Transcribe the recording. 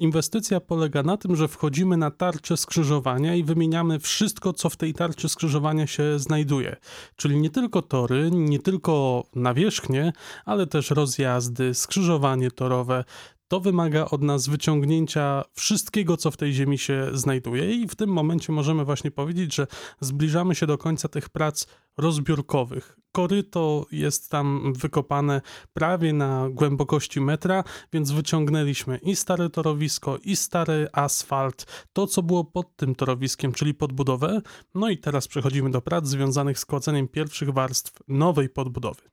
Inwestycja polega na tym, że wchodzimy na tarczę skrzyżowania i wymieniamy wszystko, co w tej tarczy skrzyżowania się znajduje. Czyli nie tylko tory, nie tylko nawierzchnie, ale też rozjazdy, skrzyżowanie torowe. To wymaga od nas wyciągnięcia wszystkiego, co w tej ziemi się znajduje i w tym momencie możemy właśnie powiedzieć, że zbliżamy się do końca tych prac rozbiórkowych. Koryto jest tam wykopane prawie na głębokości metra, więc wyciągnęliśmy i stare torowisko, i stary asfalt, to co było pod tym torowiskiem, czyli podbudowę. No i teraz przechodzimy do prac związanych z kładaniem pierwszych warstw nowej podbudowy.